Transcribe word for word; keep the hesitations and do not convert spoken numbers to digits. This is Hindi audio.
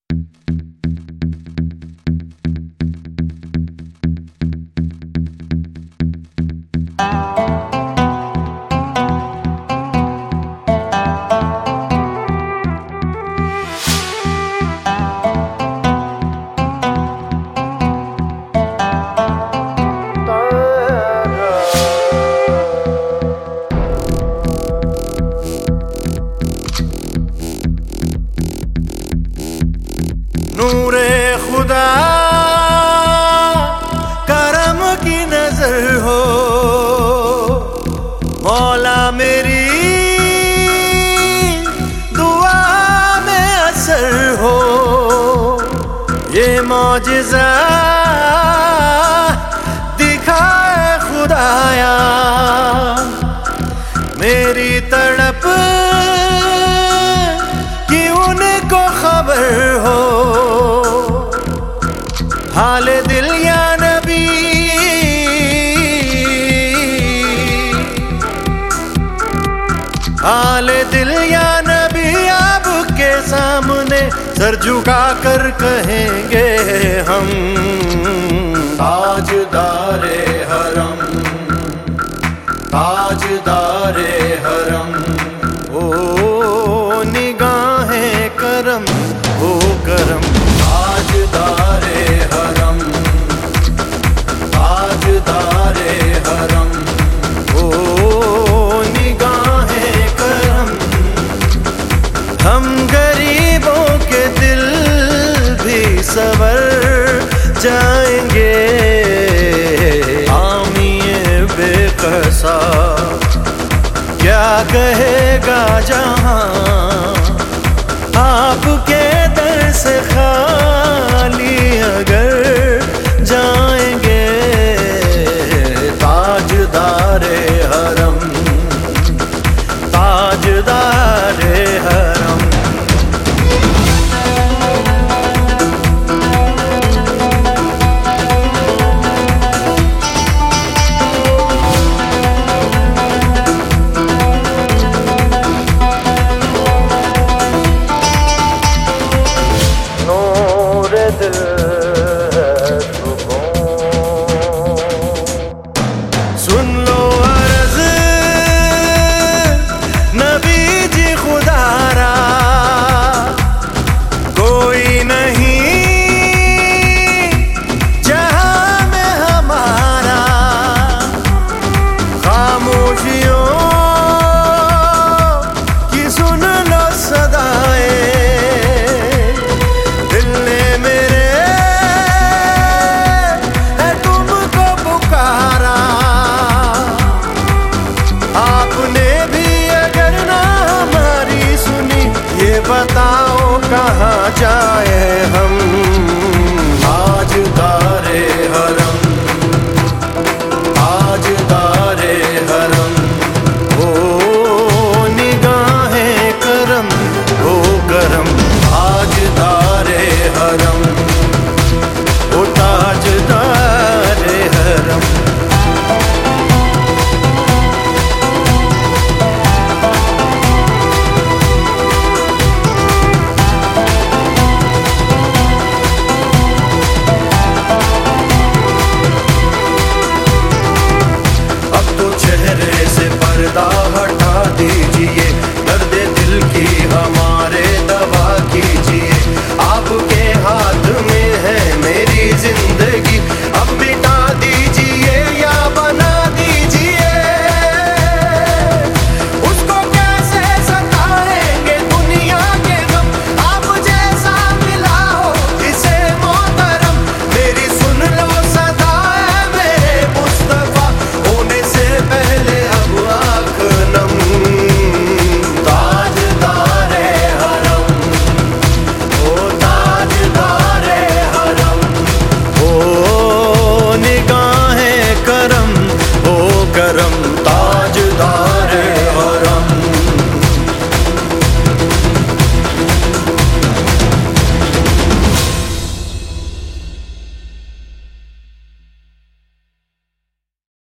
नूरे खुदा करम की नजर हो मौला, मेरी दुआ में असर हो। ये मौजिज़ा दिखाए खुदाया, मेरी तड़प कि उनको खबर हो। हाल दिल या नबी, हाल दिल या नबी, आपके सामने सर झुका कर कहेंगे हम। ताजदारे हरम, ताजदारे हरम, ओ निगाहें करम, ओ करम। ताजदारे हरम, ताजदारे हरम, ओ निगाहें करम। हम गरीबों के दिल भी संवर जाएंगे। आमिए बेकसा क्या कहेगा जहां,